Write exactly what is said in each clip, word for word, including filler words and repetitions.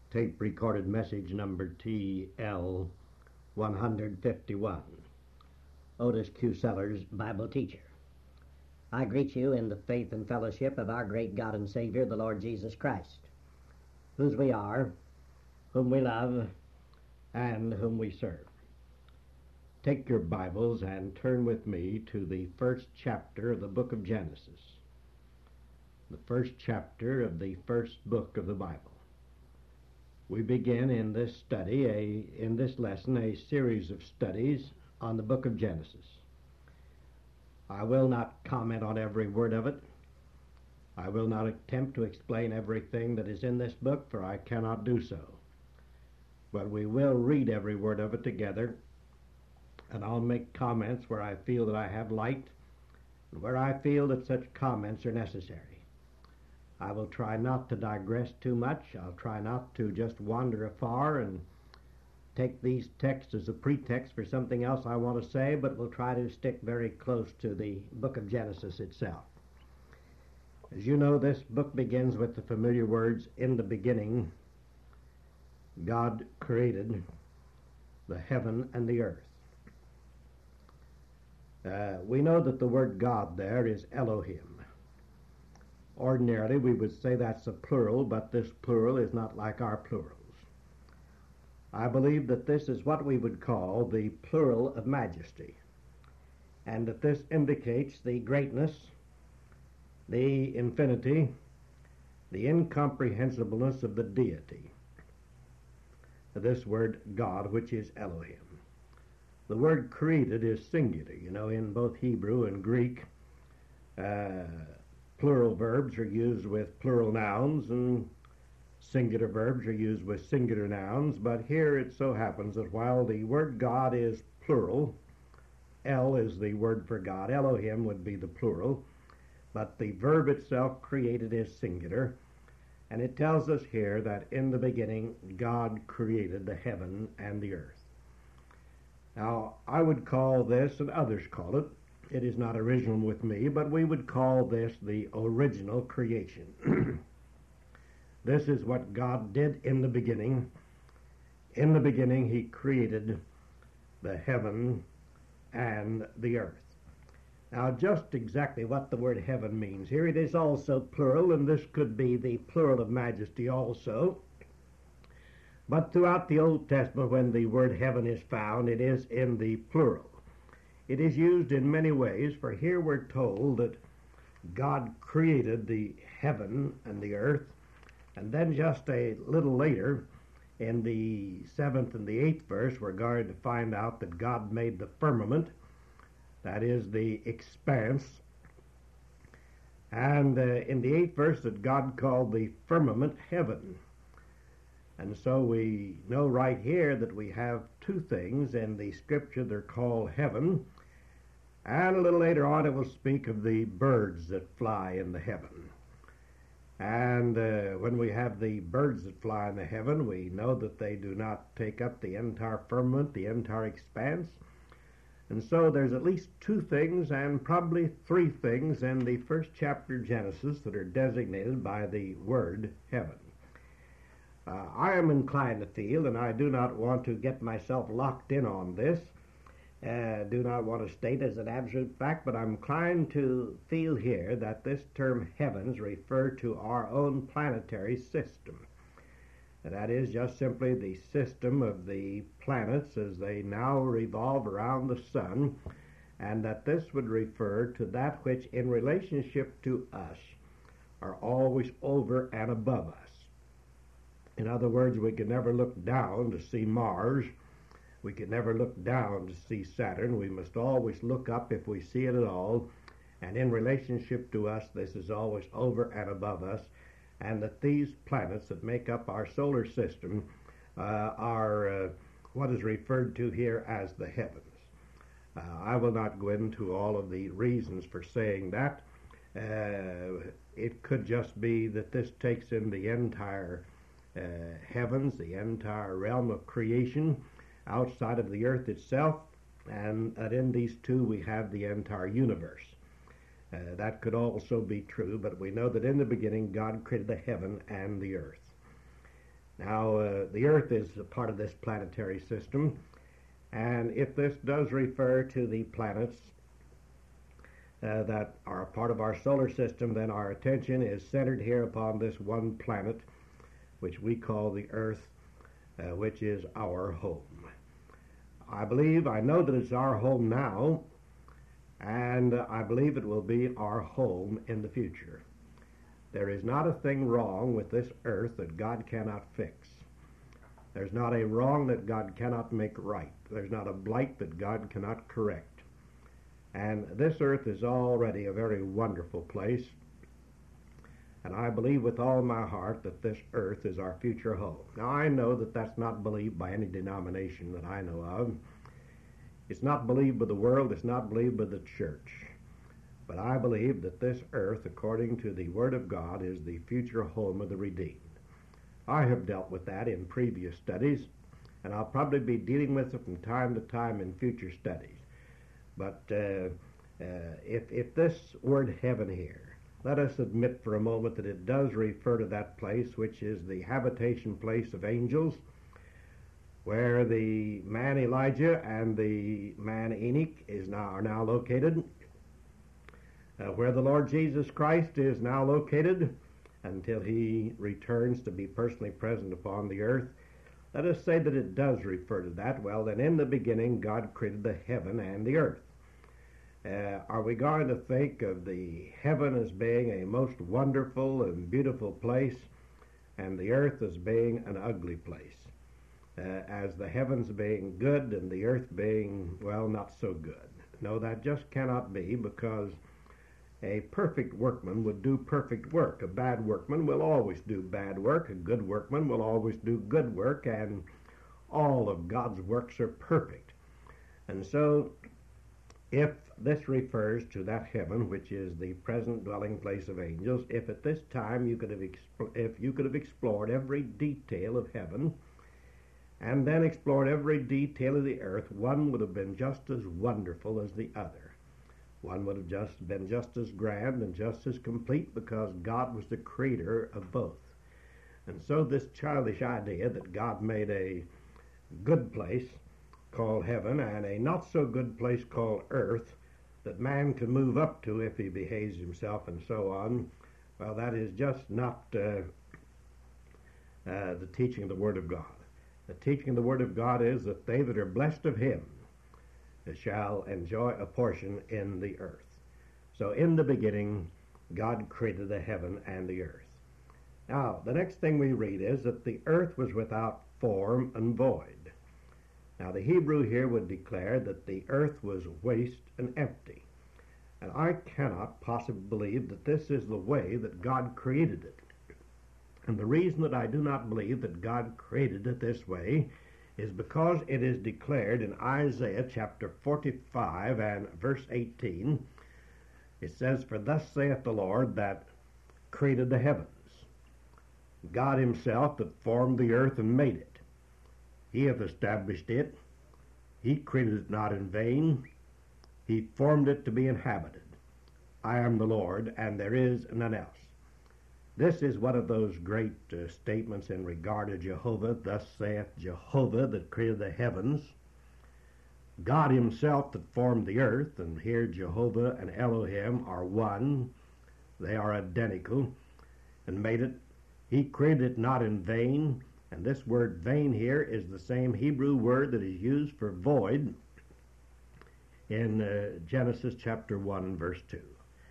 tape recorded message number T L one fifty-one. Otis Q. Sellers, Bible teacher. I greet you in the faith and fellowship of our great God and Savior, the Lord Jesus Christ, whose we are, whom we love, and whom we serve. Take your Bibles and turn with me to the first chapter of the book of Genesis. The first chapter of the first book of the Bible. We begin in this study, a, in this lesson, a series of studies on the book of Genesis. I will not comment on every word of it. I will not attempt to explain everything that is in this book, for I cannot do so. But we will read every word of it together, and I'll make comments where I feel that I have light, and where I feel that such comments are necessary. I will try not to digress too much. I'll try not to just wander afar and take these texts as a pretext for something else I want to say, but we'll try to stick very close to the book of Genesis itself. As you know, this book begins with the familiar words, "In the beginning, God created the heaven and the earth." Uh, we know that the word God there is Elohim. Ordinarily, we would say that's a plural, but this plural is not like our plurals. I believe that this is what we would call the plural of majesty, and that this indicates the greatness, the infinity, the incomprehensibleness of the deity. This word God, which is Elohim. The word created is singular. You know, in both Hebrew and Greek, uh, plural verbs are used with plural nouns, and singular verbs are used with singular nouns, but here it so happens that while the word God is plural, El is the word for God, Elohim would be the plural, but the verb itself, created, is singular, and it tells us here that in the beginning God created the heaven and the earth. Now, I would call this, and others call it, it is not original with me, but we would call this the original creation. This is what God did in the beginning. In the beginning, he created the heaven and the earth. Now, just exactly what the word heaven means here, it is also plural, and this could be the plural of majesty also. But throughout the Old Testament, when the word heaven is found, it is in the plural. It is used in many ways, for here we're told that God created the heaven and the earth, and then just a little later, in the seventh and the eighth verse, we're going to find out that God made the firmament, that is the expanse, and uh, in the eighth verse that God called the firmament heaven. And so we know right here that we have two things in the scripture. They're called heaven, and a little later on it will speak of the birds that fly in the heaven. And uh, when we have the birds that fly in the heaven, we know that they do not take up the entire firmament, the entire expanse. And so there's at least two things, and probably three things in the first chapter of Genesis that are designated by the word heaven. Uh, I am inclined to feel, and I do not want to get myself locked in on this, uh, do not want to state as an absolute fact, but I'm inclined to feel here that this term heavens refer to our own planetary system. That is just simply the system of the planets as they now revolve around the sun, and that this would refer to that which in relationship to us are always over and above us. In other words, we could never look down to see Mars. We could never look down to see Saturn. We must always look up if we see it at all. And in relationship to us, this is always over and above us. And that these planets that make up our solar system uh, are uh, what is referred to here as the heavens. Uh, I will not go into all of the reasons for saying that. Uh, it could just be that this takes in the entire Uh, heavens, the entire realm of creation outside of the earth itself, and that in these two we have the entire universe. Uh, that could also be true, but we know that in the beginning God created the heaven and the earth. Now, uh, the Earth is a part of this planetary system, and if this does refer to the planets uh, that are a part of our solar system, then our attention is centered here upon this one planet, which we call the Earth, uh, which is our home. I believe, I know that it's our home now, and uh, I believe it will be our home in the future. There is not a thing wrong with this earth that God cannot fix. There's not a wrong that God cannot make right. There's not a blight that God cannot correct. And this earth is already a very wonderful place, and I believe with all my heart that this earth is our future home. Now, I know that that's not believed by any denomination that I know of. It's not believed by the world. It's not believed by the church. But I believe that this earth, according to the Word of God, is the future home of the redeemed. I have dealt with that in previous studies, and I'll probably be dealing with it from time to time in future studies. But uh, uh, if, if this word heaven here, let us admit for a moment that it does refer to that place which is the habitation place of angels, where the man Elijah and the man Enoch is now, are now located, uh, where the Lord Jesus Christ is now located until he returns to be personally present upon the earth. Let us say that it does refer to that. Well, then in the beginning God created the heaven and the earth. Uh, are we going to think of the heaven as being a most wonderful and beautiful place, and the earth as being an ugly place? Uh, as the heavens being good and the earth being, well, not so good. No, that just cannot be, because a perfect workman would do perfect work. A bad workman will always do bad work. A good workman will always do good work, and all of God's works are perfect. And so, if this refers to that heaven, which is the present dwelling place of angels, if at this time you could have expl- if you could have explored every detail of heaven, and then explored every detail of the earth, one would have been just as wonderful as the other. One would have just been just as grand and just as complete, because God was the creator of both. And so this childish idea that God made a good place called heaven and a not so good place called earth that man can move up to if he behaves himself and so on, well, that is just not uh, uh, the teaching of the Word of God. The teaching of the Word of God is that they that are blessed of him shall enjoy a portion in the earth. So in the beginning, God created the heaven and the earth. Now, the next thing we read is that the earth was without form and void. Now, the Hebrew here would declare that the earth was waste and empty. And I cannot possibly believe that this is the way that God created it. And the reason that I do not believe that God created it this way is because it is declared in Isaiah chapter forty-five and verse eighteen. It says, "For thus saith the Lord that created the heavens, God himself that formed the earth and made it. He hath established it. He created it not in vain. He formed it to be inhabited. I am the Lord, and there is none else." This is one of those great uh, statements in regard to Jehovah. Thus saith Jehovah that created the heavens. God himself that formed the earth, and here Jehovah and Elohim are one. They are identical, and made it. He created it not in vain. And this word vain here is the same Hebrew word that is used for void in uh, Genesis chapter one, verse two.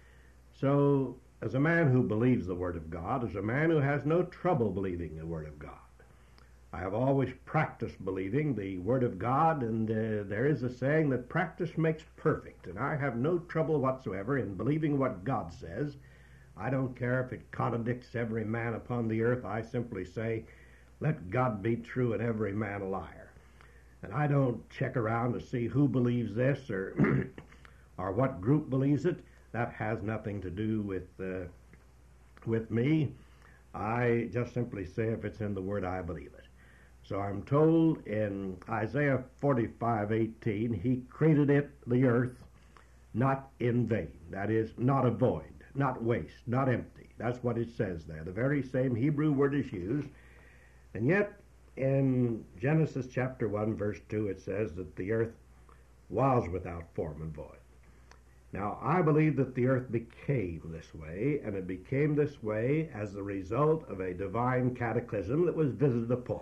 So, as a man who believes the Word of God, as a man who has no trouble believing the Word of God, I have always practiced believing the Word of God, and uh, there is a saying that practice makes perfect, and I have no trouble whatsoever in believing what God says. I don't care if it contradicts every man upon the earth. I simply say, let God be true and every man a liar. And I don't check around to see who believes this or or what group believes it. That has nothing to do with uh, with me. I just simply say if it's in the Word, I believe it. So I'm told in Isaiah forty-five eighteen, he created it, the earth, not in vain. That is, not a void, not waste, not empty. That's what it says there. The very same Hebrew word is used. And yet, in Genesis chapter one, verse two, it says that the earth was without form and void. Now, I believe that the earth became this way, and it became this way as the result of a divine cataclysm that was visited upon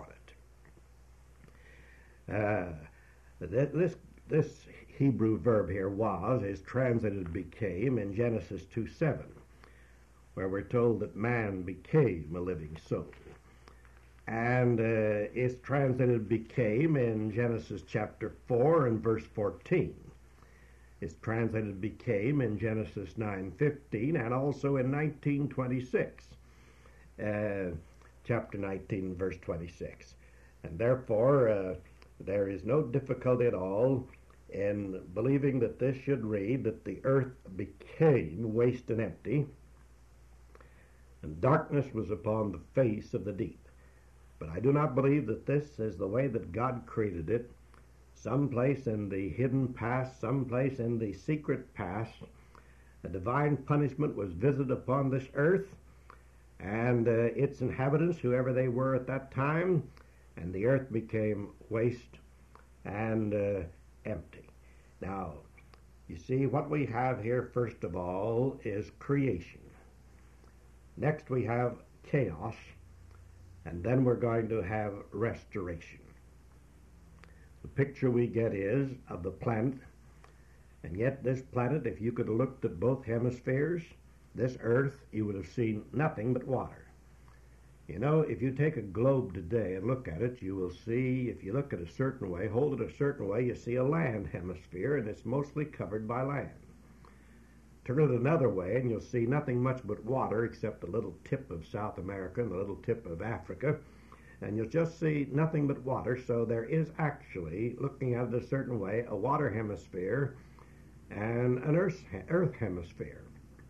it. Uh, this, this Hebrew verb here, was, is translated became in Genesis two seven, where we're told that man became a living soul. And uh, it's translated became in Genesis chapter four and verse fourteen. It's translated became in Genesis nine fifteen and also in nineteen twenty-six, uh, chapter nineteen, verse twenty-six. And therefore, uh, there is no difficulty at all in believing that this should read that the earth became waste and empty, and darkness was upon the face of the deep. But I do not believe that this is the way that God created it. Someplace in the hidden past, someplace in the secret past, a divine punishment was visited upon this earth and uh, its inhabitants, whoever they were at that time, and the earth became waste and uh, empty. Now, you see, what we have here, first of all, is creation. Next we have chaos, and then we're going to have restoration. The picture we get is of the planet, and yet this planet, if you could have looked at both hemispheres, this earth, you would have seen nothing but water. You know, if you take a globe today and look at it, you will see, if you look at it a certain way, hold it a certain way, you see a land hemisphere, and it's mostly covered by land. Turn it another way, and you'll see nothing much but water except the little tip of South America and the little tip of Africa, and you'll just see nothing but water. So there is actually, looking at it a certain way, a water hemisphere and an earth, earth hemisphere.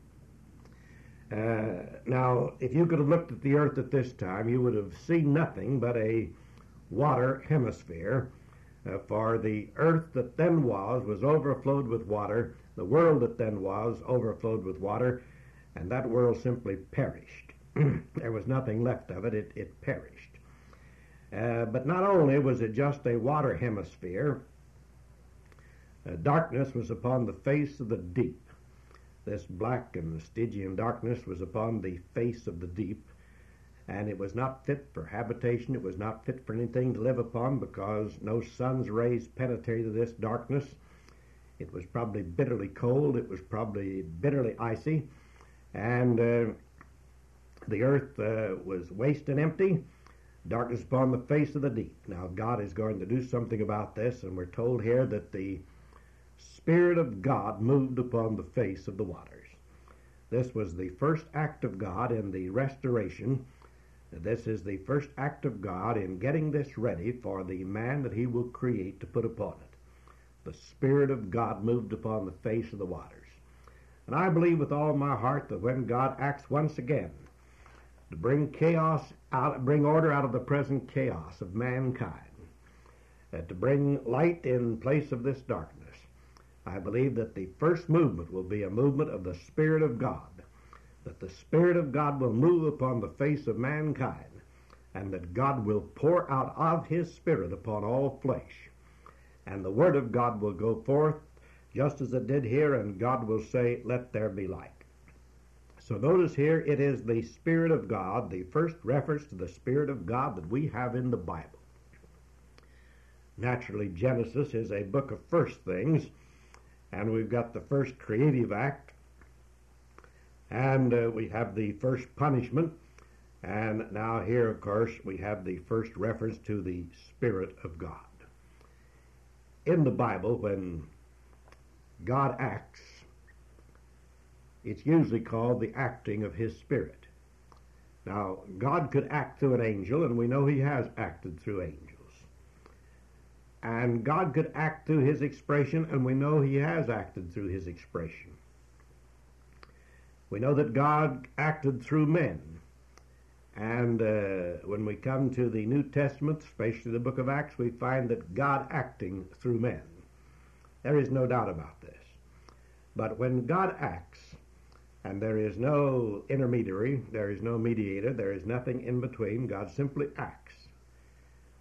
Uh, now, if you could have looked at the earth at this time, you would have seen nothing but a water hemisphere, uh, for the earth that then was was overflowed with water. The world that then was overflowed with water, and that world simply perished. There was nothing left of it. It, it perished. Uh, but not only was it just a water hemisphere, uh, darkness was upon the face of the deep. This black and Stygian darkness was upon the face of the deep, and it was not fit for habitation. It was not fit for anything to live upon, because no sun's rays penetrated this darkness. It was probably bitterly cold. It was probably bitterly icy, and uh, the earth uh, was waste and empty, darkness upon the face of the deep. Now God is going to do something about this, and we're told here that the Spirit of God moved upon the face of the waters. This was the first act of God in the restoration. This is the first act of God in getting this ready for the man that he will create to put upon it. The Spirit of God moved upon the face of the waters. And I believe with all my heart that when God acts once again to bring chaos out, bring order out of the present chaos of mankind, uh, to bring light in place of this darkness, I believe that the first movement will be a movement of the Spirit of God, that the Spirit of God will move upon the face of mankind, and that God will pour out of His Spirit upon all flesh. And the Word of God will go forth just as it did here, and God will say, "Let there be light." So notice here, it is the Spirit of God, the first reference to the Spirit of God that we have in the Bible. Naturally, Genesis is a book of first things, and we've got the first creative act, and uh, we have the first punishment, and now here, of course, we have the first reference to the Spirit of God. In the Bible, when God acts, it's usually called the acting of His Spirit. Now, God could act through an angel, and we know He has acted through angels. And God could act through His expression, and we know He has acted through His expression. We know that God acted through men. And uh, when we come to the New Testament, especially the book of Acts, we find that God acting through men. There is no doubt about this. But when God acts, and there is no intermediary, there is no mediator, there is nothing in between, God simply acts.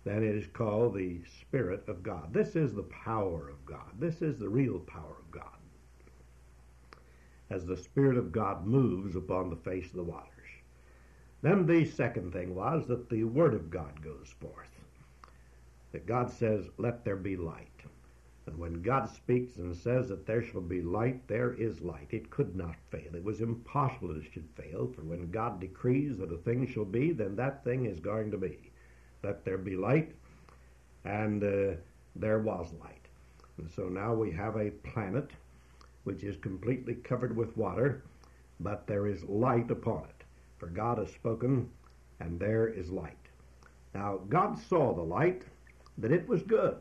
then it is called the Spirit of God. This is the power of God. This is the real power of God, as the Spirit of God moves upon the face of the waters. Then the second thing was that the Word of God goes forth. That God says, let there be light. And when God speaks and says that there shall be light, there is light. It could not fail. It was impossible that it should fail, for when God decrees that a thing shall be, then that thing is going to be. Let there be light, and uh, there was light. And so now we have a planet which is completely covered with water, but there is light upon it. For God has spoken, and there is light. Now, God saw the light, that it was good.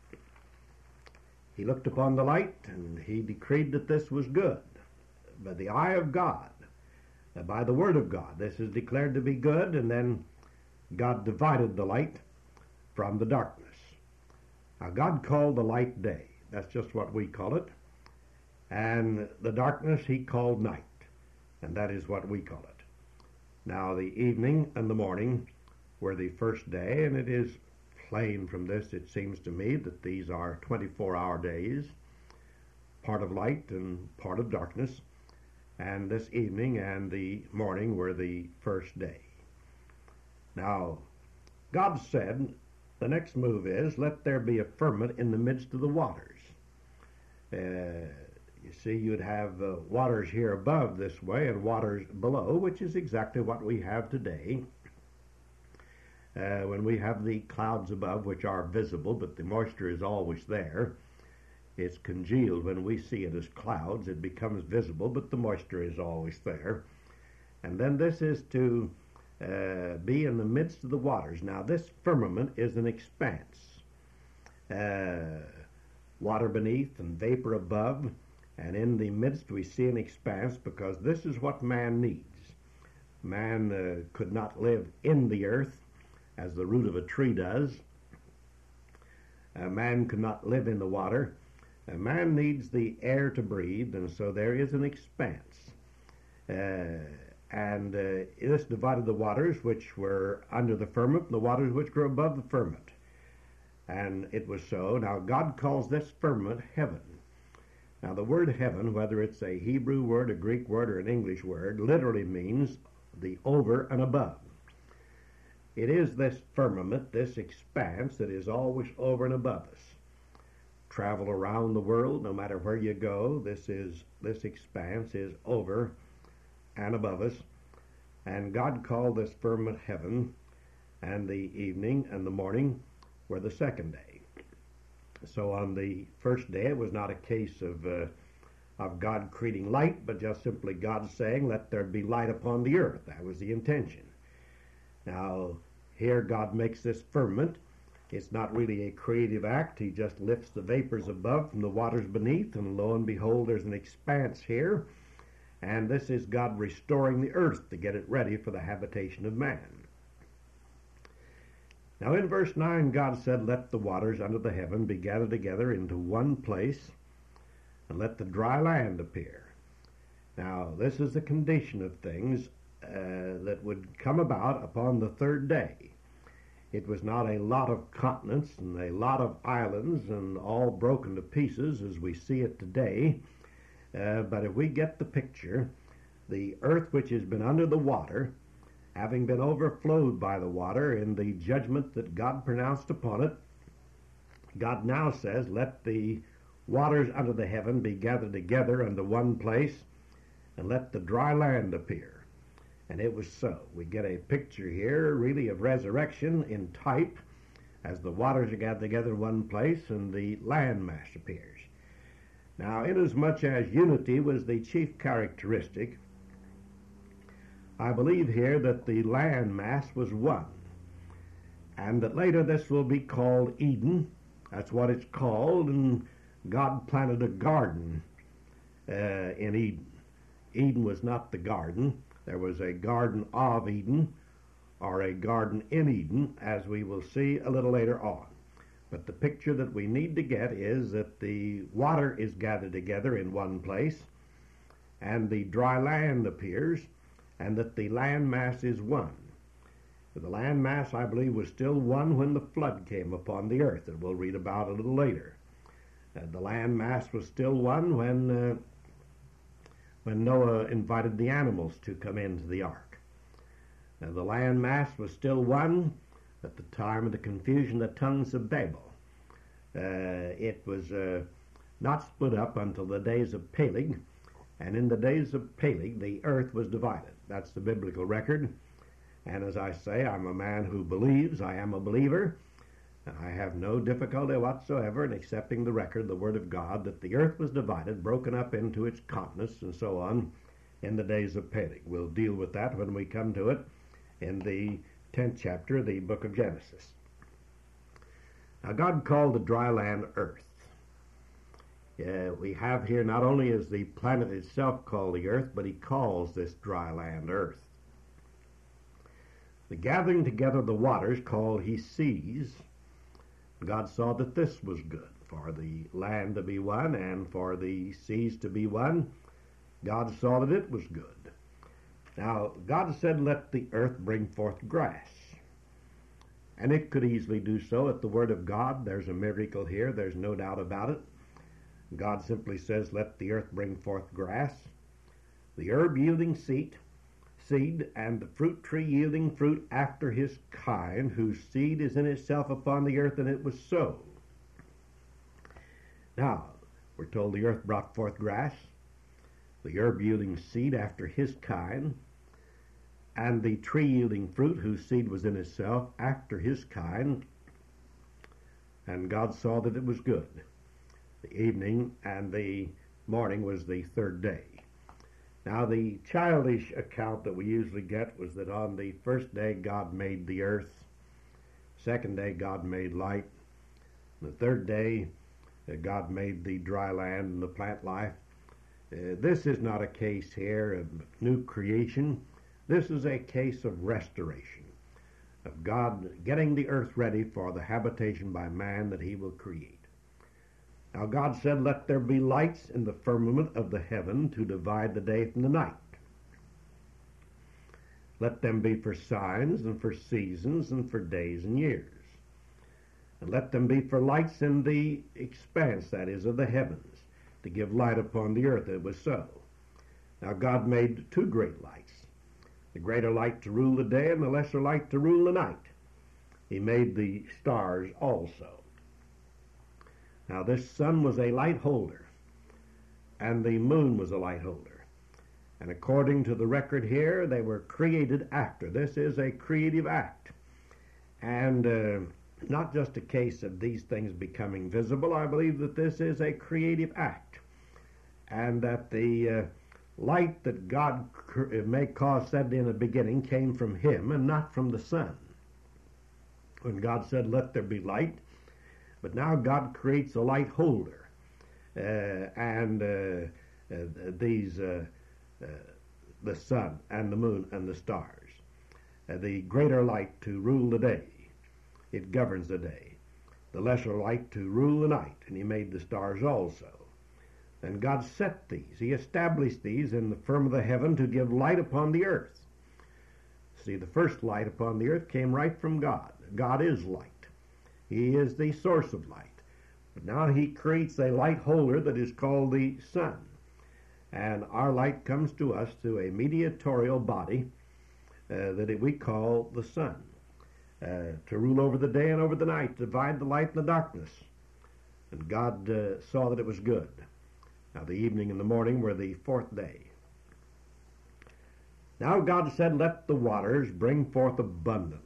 He looked upon the light, and he decreed that this was good. By the eye of God, by the word of God, this is declared to be good, and then God divided the light from the darkness. Now, God called the light day. That's just what we call it. And the darkness he called night, and that is what we call it. Now, the evening and the morning were the first day, and it is plain from this, it seems to me, that these are twenty-four hour days, part of light and part of darkness, and this evening and the morning were the first day. Now, God said, the next move is, let there be a firmament in the midst of the waters. Uh, you see, you'd have uh, waters here above this way and waters below, which is exactly what we have today. Uh, when we have the clouds above, which are visible, but the moisture is always there. It's congealed. When we see it as clouds, it becomes visible, but the moisture is always there. And then this is to uh, be in the midst of the waters. Now, this firmament is an expanse. Uh, water beneath and vapor above, and in the midst we see an expanse, because this is what man needs. Man uh, could not live in the earth as the root of a tree does. A man could not live in the water. A man needs the air to breathe, and so there is an expanse. Uh, and uh, this divided the waters which were under the firmament and the waters which were above the firmament. And it was so. Now, God calls this firmament heaven. Now, the word heaven, whether it's a Hebrew word, a Greek word, or an English word, literally means the over and above. It is this firmament, this expanse, that is always over and above us. Travel around the world, no matter where you go, this is this expanse is over and above us. And God called this firmament heaven, and the evening and the morning were the second day. So on the first day, it was not a case of uh, of God creating light, but just simply God saying, let there be light upon the earth. That was the intention. Now, here God makes this firmament. It's not really a creative act. He just lifts the vapors above from the waters beneath, and lo and behold, there's an expanse here. And this is God restoring the earth to get it ready for the habitation of man. Now in verse nine, God said, let the waters under the heaven be gathered together into one place, and let the dry land appear. Now, this is the condition of things uh, that would come about upon the third day. It was not a lot of continents and a lot of islands and all broken to pieces as we see it today. Uh, but if we get the picture, the earth which has been under the water, having been overflowed by the water in the judgment that God pronounced upon it, God now says, let the waters under the heaven be gathered together unto one place, and let the dry land appear. And it was so. We get a picture here, really, of resurrection in type, as the waters are gathered together in one place, and the land mass appears. Now, inasmuch as unity was the chief characteristic, I believe here that the land mass was one, and that later this will be called Eden. That's what it's called, and God planted a garden uh, in Eden. Eden was not the garden. There was a garden of Eden, or a garden in Eden, as we will see a little later on. But the picture that we need to get is that the water is gathered together in one place, and the dry land appears, and that the land mass is one. The land mass, I believe, was still one when the flood came upon the earth, that we'll read about a little later. Uh, the land mass was still one when, uh, when Noah invited the animals to come into the ark. Uh, the land mass was still one at the time of the confusion, the tongues of Babel. Uh, it was uh, not split up until the days of Peleg, and in the days of Peleg, the earth was divided. That's the biblical record. And as I say, I'm a man who believes. I am a believer. I have no difficulty whatsoever in accepting the record, the Word of God, that the earth was divided, broken up into its continents, and so on, in the days of Peleg. We'll deal with that when we come to it in the tenth chapter of the book of Genesis. Now, God called the dry land earth. Uh, we have here not only is the planet itself called the earth, but he calls this dry land earth. The gathering together of the waters called he seas. God saw that this was good, for the land to be one and for the seas to be one. God saw that it was good. Now, God said, let the earth bring forth grass. And it could easily do so at the word of God. There's a miracle here. There's no doubt about it. God simply says, let the earth bring forth grass, the herb yielding seed, seed, and the fruit tree yielding fruit after his kind, whose seed is in itself upon the earth, and it was so. Now, we're told the earth brought forth grass, the herb yielding seed after his kind, and the tree yielding fruit, whose seed was in itself after his kind, and God saw that it was good. The evening and the morning was the third day. Now, the childish account that we usually get was that on the first day God made the earth, second day God made light, the third day uh, God made the dry land and the plant life. Uh, this is not a case here of new creation. This is a case of restoration, of God getting the earth ready for the habitation by man that he will create. Now God said, let there be lights in the firmament of the heaven to divide the day from the night. Let them be for signs and for seasons and for days and years. And let them be for lights in the expanse, that is, of the heavens, to give light upon the earth. It was so. Now God made two great lights, the greater light to rule the day and the lesser light to rule the night. He made the stars also. Now this sun was a light holder, and the moon was a light holder. And according to the record here, they were created after. This is a creative act. And uh, not just a case of these things becoming visible. I believe that this is a creative act. And that the uh, light that God may cause said in the beginning came from him and not from the sun. When God said, let there be light, but now God creates a light holder, uh, and uh, uh, these, uh, uh, the sun and the moon and the stars, uh, the greater light to rule the day. It governs the day. The lesser light to rule the night, and he made the stars also. And God set these. He established these in the firm of the heaven to give light upon the earth. See, the first light upon the earth came right from God. God is light. He is the source of light. But now he creates a light holder that is called the sun. And our light comes to us through a mediatorial body uh, that we call the sun, uh, to rule over the day and over the night, divide the light and the darkness. And God uh, saw that it was good. Now the evening and the morning were the fourth day. Now God said, let the waters bring forth abundantly.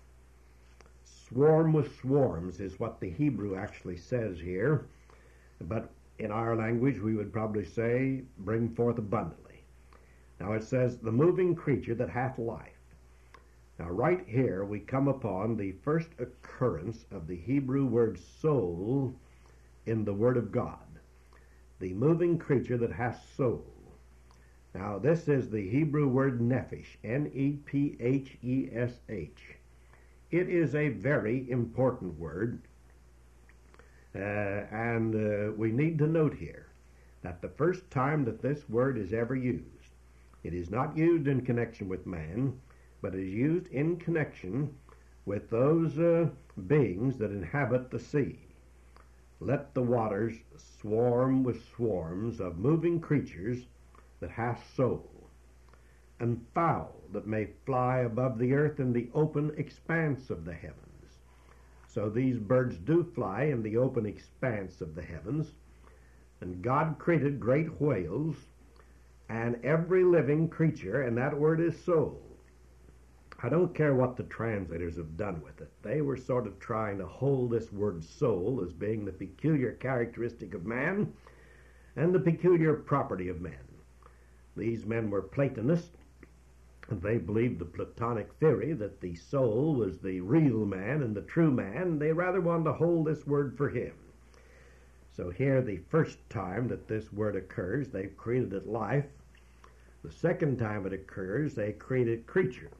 Swarm with swarms is what the Hebrew actually says here, but in our language we would probably say bring forth abundantly. Now it says the moving creature that hath life. Now right here we come upon the first occurrence of the Hebrew word soul in the Word of God. The moving creature that hath soul. Now this is the Hebrew word nephesh, N E P H E S H. It is a very important word, uh, and uh, we need to note here that the first time that this word is ever used, it is not used in connection with man, but is used in connection with those uh, beings that inhabit the sea. Let the waters swarm with swarms of moving creatures that hath soul, and fowl that may fly above the earth in the open expanse of the heavens. So these birds do fly in the open expanse of the heavens. And God created great whales and every living creature, and that word is soul. I don't care what the translators have done with it. They were sort of trying to hold this word soul as being the peculiar characteristic of man and the peculiar property of men. These men were Platonists, and they believed the Platonic theory that the soul was the real man and the true man. They rather wanted to hold this word for him. So here, the first time that this word occurs, they've created it life. The second time it occurs, they created creature.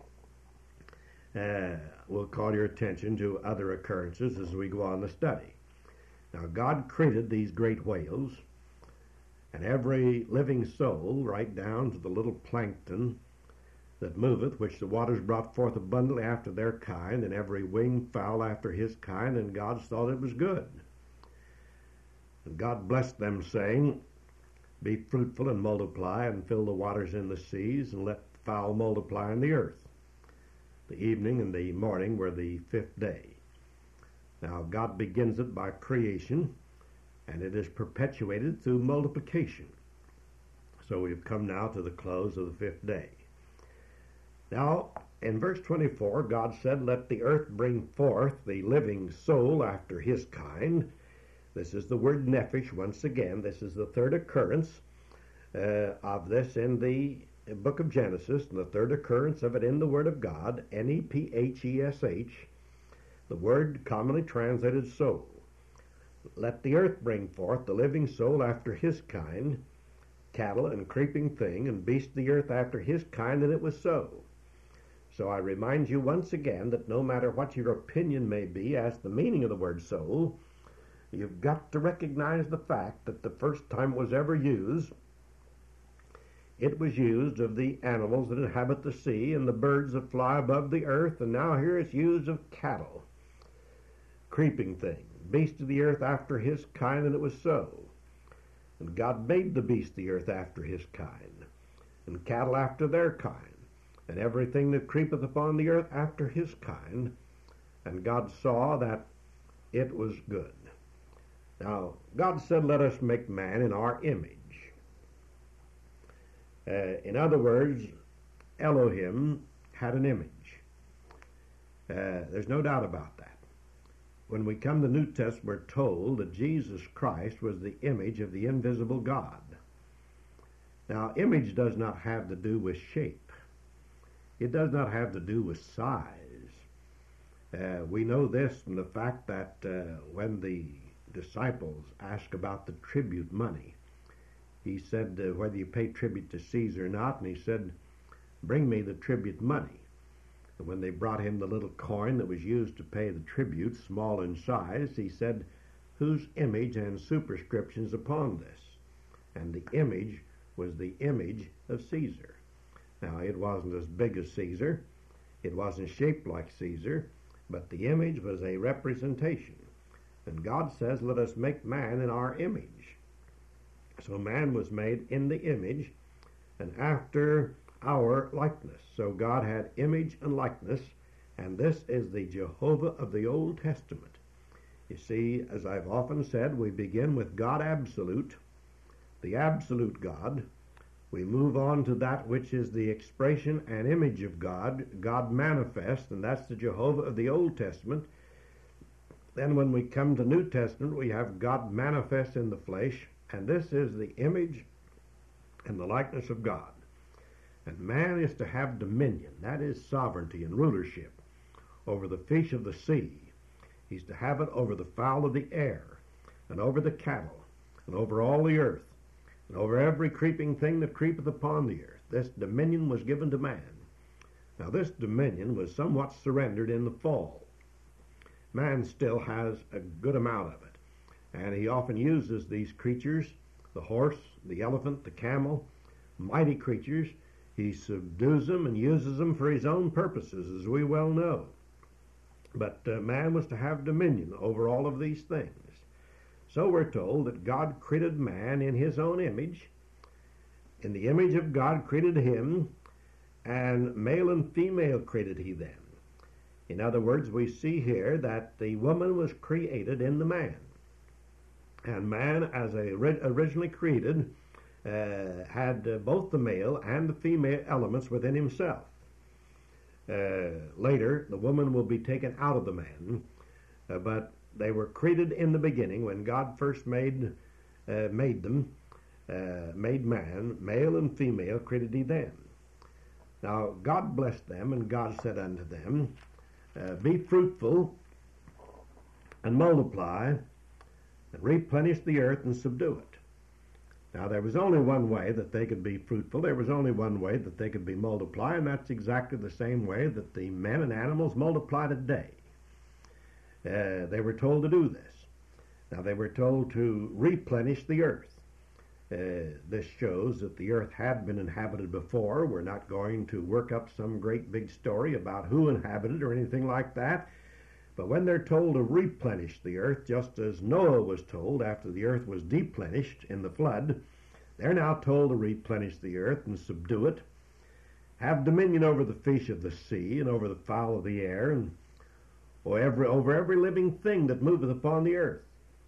Uh, we'll call your attention to other occurrences as we go on the study. Now, God created these great whales, and every living soul, right down to the little plankton that moveth, which the waters brought forth abundantly after their kind, and every winged fowl after his kind, and God thought it was good. And God blessed them, saying, Be fruitful and multiply, and fill the waters in the seas, and let the fowl multiply in the earth. The evening and the morning were the fifth day. Now God begins it by creation, and it is perpetuated through multiplication. So we've come now to the close of the fifth day. Now, in verse twenty-four, God said, Let the earth bring forth the living soul after his kind. This is the word nephesh once again. This is the third occurrence uh, of this in the book of Genesis, and the third occurrence of it in the Word of God, N E P H E S H, the word commonly translated soul. Let the earth bring forth the living soul after his kind, cattle and creeping thing, and beast of the earth after his kind, and it was so. So I remind you once again that no matter what your opinion may be as to the meaning of the word soul, you've got to recognize the fact that the first time it was ever used, it was used of the animals that inhabit the sea and the birds that fly above the earth, and now here it's used of cattle, creeping thing, beast of the earth after his kind, and it was so. And God made the beast of the earth after his kind, and cattle after their kind, and everything that creepeth upon the earth after his kind, and God saw that it was good. Now, God said, Let us make man in our image. Uh, in other words, Elohim had an image. Uh, there's no doubt about that. When we come to the New Testament, we're told that Jesus Christ was the image of the invisible God. Now, image does not have to do with shape. It does not have to do with size. Uh, we know this from the fact that uh, when the disciples asked about the tribute money, he said, uh, whether you pay tribute to Caesar or not, and he said, Bring me the tribute money. And when they brought him the little coin that was used to pay the tribute, small in size, he said, Whose image and superscription is upon this? And the image was the image of Caesar. Now, it wasn't as big as Caesar. It wasn't shaped like Caesar, but the image was a representation. And God says, Let us make man in our image. So man was made in the image and after our likeness. So God had image and likeness, and this is the Jehovah of the Old Testament. You see, as I've often said, we begin with God absolute, the absolute God. We move on to that which is the expression and image of God, God manifest, and that's the Jehovah of the Old Testament. Then when we come to New Testament, we have God manifest in the flesh, and this is the image and the likeness of God. And man is to have dominion, that is sovereignty and rulership, over the fish of the sea. He's to have it over the fowl of the air, and over the cattle, and over all the earth, and over every creeping thing that creepeth upon the earth. This dominion was given to man. Now this dominion was somewhat surrendered in the fall. Man still has a good amount of it, and he often uses these creatures, the horse, the elephant, the camel, mighty creatures. He subdues them and uses them for his own purposes, as we well know. But uh, man was to have dominion over all of these things. So we're told that God created man in his own image. In the image of God created him, and male and female created he them. In other words, we see here that the woman was created in the man. And man, as a, originally created, uh, had uh, both the male and the female elements within himself. Uh, later, the woman will be taken out of the man, uh, but they were created in the beginning when God first made uh, made them, uh, made man, male and female created he them. Now, God blessed them, and God said unto them, uh, Be fruitful, and multiply, and replenish the earth, and subdue it. Now, there was only one way that they could be fruitful. There was only one way that they could be multiply, and that's exactly the same way that the men and animals multiply today. Uh, they were told to do this. Now, they were told to replenish the earth. Uh, this shows that the earth had been inhabited before. We're not going to work up some great big story about who inhabited or anything like that. But when they're told to replenish the earth, just as Noah was told after the earth was deplenished in the flood, they're now told to replenish the earth and subdue it, have dominion over the fish of the sea and over the fowl of the air, and over every, over every living thing that moveth upon the earth.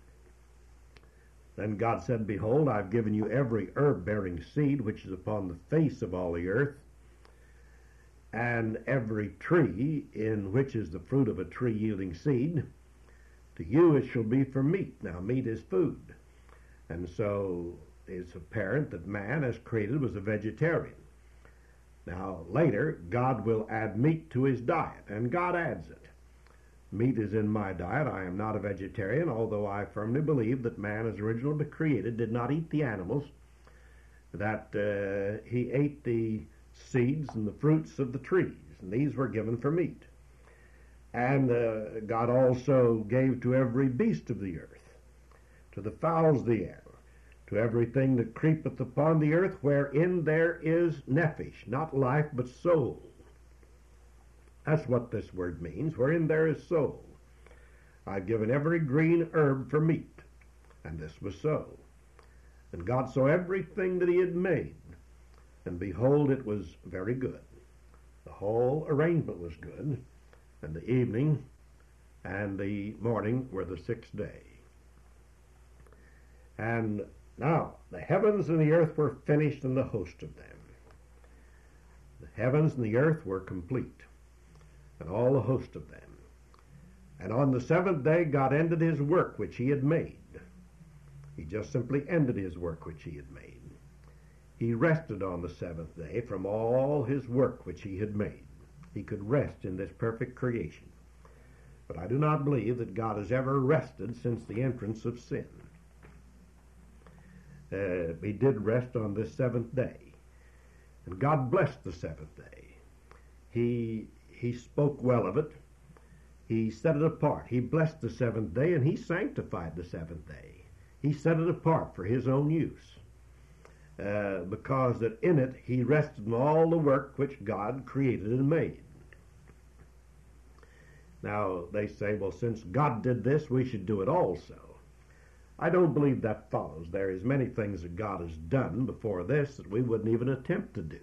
Then God said, Behold, I've given you every herb-bearing seed which is upon the face of all the earth, and every tree in which is the fruit of a tree yielding seed. To you it shall be for meat. Now, meat is food. And so it's apparent that man, as created, was a vegetarian. Now, later, God will add meat to his diet, and God adds it. Meat is in my diet. I am not a vegetarian, although I firmly believe that man, as originally created, did not eat the animals, that uh, he ate the seeds and the fruits of the trees, and these were given for meat. And uh, God also gave to every beast of the earth, to the fowls of the air, to everything that creepeth upon the earth, wherein there is nephesh, not life, but soul. That's what this word means, wherein there is soul. I've given every green herb for meat, and this was so. And God saw everything that he had made, and behold, it was very good. The whole arrangement was good, and the evening and the morning were the sixth day. And now the heavens and the earth were finished, and the host of them. The heavens and the earth were complete, and all the host of them. And on the seventh day God ended his work which he had made. He just simply ended his work which he had made. He rested on the seventh day from all his work which he had made. He could rest in this perfect creation. But I do not believe that God has ever rested since the entrance of sin. Uh, he did rest on this seventh day. And God blessed the seventh day. He, he spoke well of it. He set it apart. He blessed the seventh day, and he sanctified the seventh day. He set it apart for his own use. Uh, because that in it he rested in all the work which God created and made. Now, they say, well, since God did this, we should do it also. I don't believe that follows. There is many things that God has done before this that we wouldn't even attempt to do.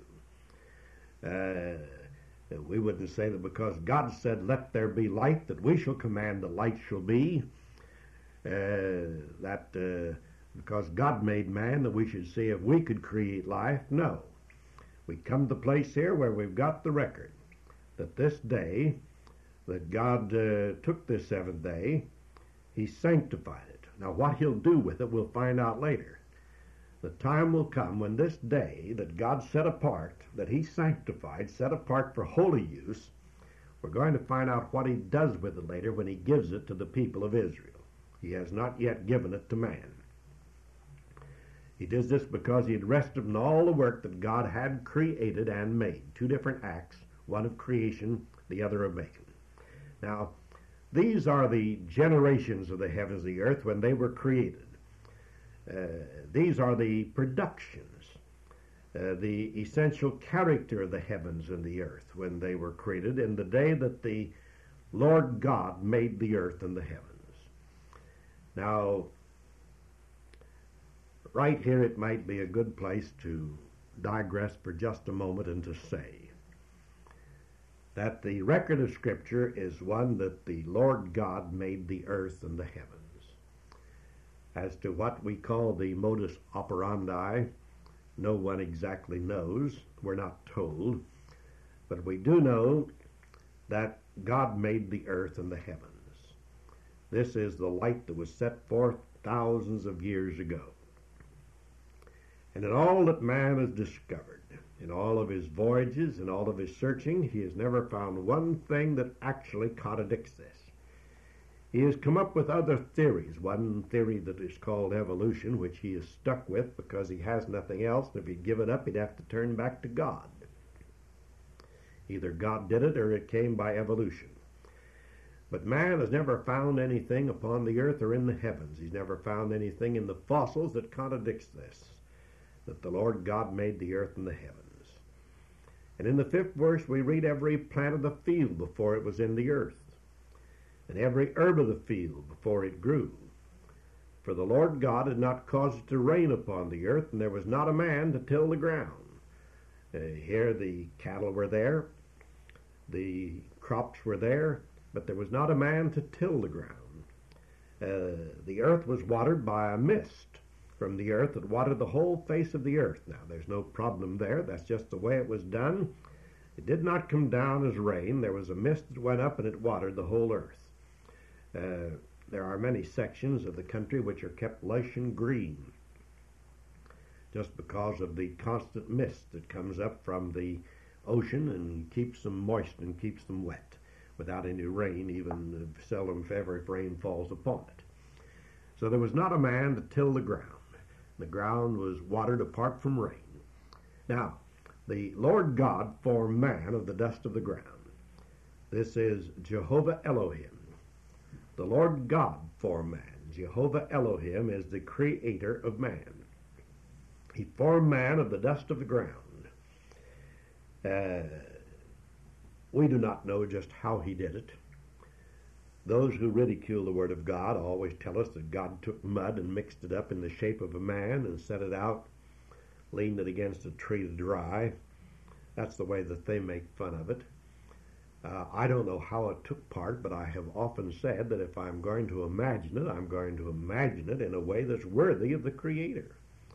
Uh, we wouldn't say that because God said, let there be light, that we shall command the light shall be. Uh, that... Uh, Because God made man, that we should see if we could create life. No. We come to the place here where we've got the record that this day that God uh, took this seventh day, he sanctified it. Now what he'll do with it we'll find out later. The time will come when this day that God set apart, that he sanctified, set apart for holy use, we're going to find out what he does with it later when he gives it to the people of Israel. He has not yet given it to man. He does this because he had rested in all the work that God had created and made. Two different acts, one of creation, the other of making. Now, these are the generations of the heavens and the earth when they were created. Uh, these are the productions. uh, the essential character of the heavens and the earth when they were created in the day that the Lord God made the earth and the heavens. Now, right here it might be a good place to digress for just a moment and to say that the record of Scripture is one that the Lord God made the earth and the heavens. As to what we call the modus operandi, no one exactly knows. We're not told. But we do know that God made the earth and the heavens. This is the light that was set forth thousands of years ago. And in all that man has discovered, in all of his voyages and all of his searching, he has never found one thing that actually contradicts this. He has come up with other theories. One theory that is called evolution, which he is stuck with because he has nothing else, and if he'd give it up, he'd have to turn back to God. Either God did it or it came by evolution. But man has never found anything upon the earth or in the heavens. He's never found anything in the fossils that contradicts this, that the Lord God made the earth and the heavens. And in the fifth verse we read every plant of the field before it was in the earth, and every herb of the field before it grew. For the Lord God had not caused it to rain upon the earth, and there was not a man to till the ground. Uh, here the cattle were there, the crops were there, but there was not a man to till the ground. Uh, the earth was watered by a mist from the earth that watered the whole face of the earth. Now, there's no problem there. That's just the way it was done. It did not come down as rain. There was a mist that went up, and it watered the whole earth. Uh, there are many sections of the country which are kept lush and green just because of the constant mist that comes up from the ocean and keeps them moist and keeps them wet without any rain, even seldom if ever if rain falls upon it. So there was not a man to till the ground. The ground was watered apart from rain. Now, the Lord God formed man of the dust of the ground. This is Jehovah Elohim. The Lord God formed man. Jehovah Elohim is the creator of man. He formed man of the dust of the ground. Uh, we do not know just how he did it. Those who ridicule the Word of God always tell us that God took mud and mixed it up in the shape of a man and set it out, leaned it against a tree to dry. That's the way that they make fun of it. Uh, I don't know how it took part, but I have often said that if I'm going to imagine it, I'm going to imagine it in a way that's worthy of the Creator.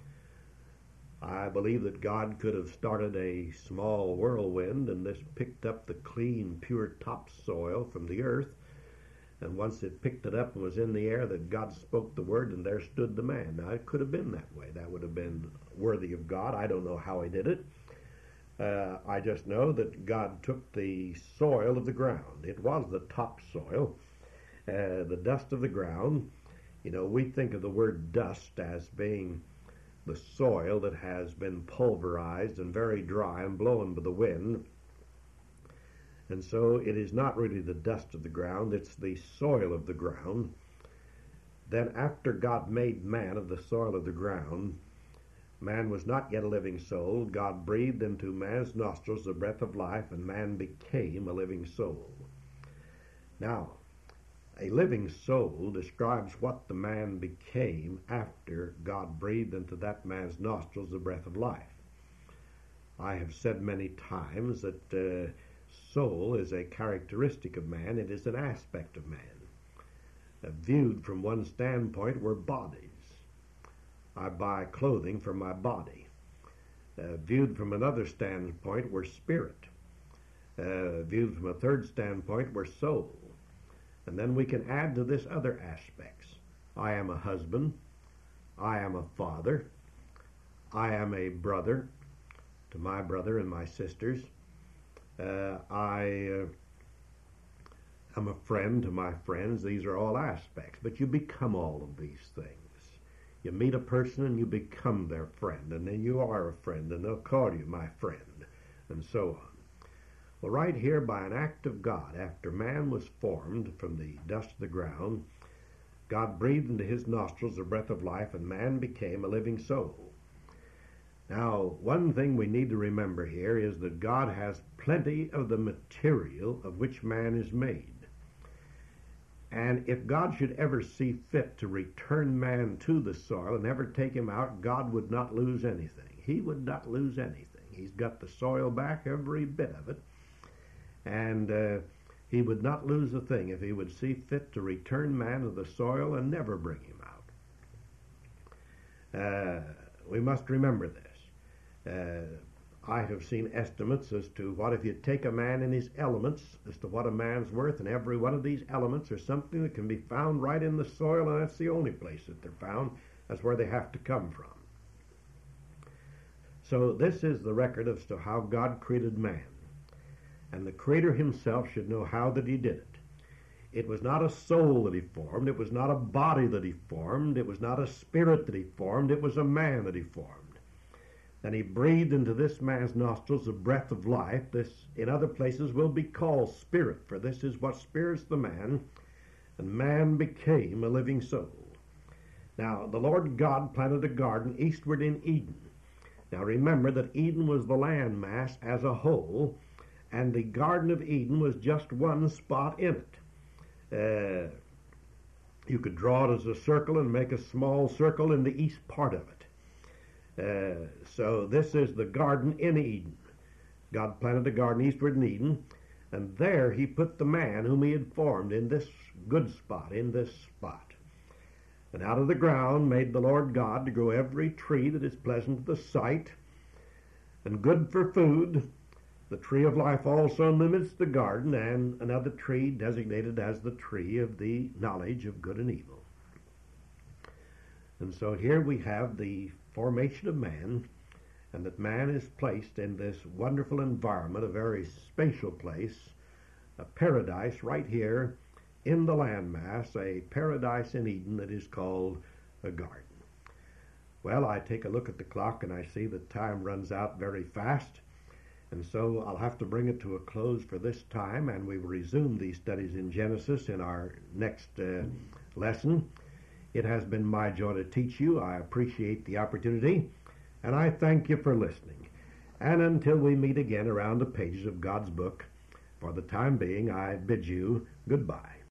I believe that God could have started a small whirlwind and this picked up the clean, pure topsoil from the earth, and once it picked it up and was in the air, that God spoke the word, and there stood the man. Now, it could have been that way. That would have been worthy of God. I don't know how he did it. Uh, I just know that God took the soil of the ground. It was the topsoil, uh, the dust of the ground. You know, we think of the word dust as being the soil that has been pulverized and very dry and blown by the wind. And so it is not really the dust of the ground, it's the soil of the ground. Then after God made man of the soil of the ground, man was not yet a living soul. God breathed into man's nostrils the breath of life, and man became a living soul. Now, a living soul describes what the man became after God breathed into that man's nostrils the breath of life. I have said many times that uh, soul is a characteristic of man. It is an aspect of man. Uh, viewed from one standpoint, we're bodies. I buy clothing for my body. Uh, viewed from another standpoint, we're spirit. Uh, viewed from a third standpoint, we're soul. And then we can add to this other aspects. I am a husband. I am a father. I am a brother to my brother and my sisters. Uh, I uh, am a friend to my friends. These are all aspects. But you become all of these things. You meet a person and you become their friend, and then you are a friend, and they'll call you my friend, and so on. Well, right here, by an act of God, after man was formed from the dust of the ground, God breathed into his nostrils the breath of life, and man became a living soul. Now, one thing we need to remember here is that God has plenty of the material of which man is made. And if God should ever see fit to return man to the soil and ever take him out, God would not lose anything. He would not lose anything. He's got the soil back, every bit of it. And uh, he would not lose a thing if he would see fit to return man to the soil and never bring him out. Uh, we must remember this. Uh, I have seen estimates as to what if you take a man in his elements, as to what a man's worth, and every one of these elements are something that can be found right in the soil, and that's the only place that they're found. That's where they have to come from. So this is the record as to how God created man. And the Creator himself should know how that he did it. It was not a soul that he formed. It was not a body that he formed. It was not a spirit that he formed. It was a man that he formed. And he breathed into this man's nostrils the breath of life. This, in other places, will be called spirit, for this is what spirits the man, and man became a living soul. Now, the Lord God planted a garden eastward in Eden. Now, remember that Eden was the land mass as a whole, and the Garden of Eden was just one spot in it. Uh, you could draw it as a circle and make a small circle in the east part of it. Uh, so this is the garden in Eden. God planted a garden eastward in Eden, and there he put the man whom he had formed in this good spot, in this spot. And out of the ground made the Lord God to grow every tree that is pleasant to the sight, and good for food, the tree of life also in the midst of the garden, and another tree designated as the tree of the knowledge of good and evil. And so here we have the formation of man, and that man is placed in this wonderful environment, a very spatial place, a paradise right here in the landmass, a paradise in Eden that is called a garden. Well, I take a look at the clock and I see that time runs out very fast, and so I'll have to bring it to a close for this time, and we will resume these studies in Genesis in our next uh, lesson. It has been my joy to teach you. I appreciate the opportunity, and I thank you for listening. And until we meet again around the pages of God's book, for the time being, I bid you goodbye.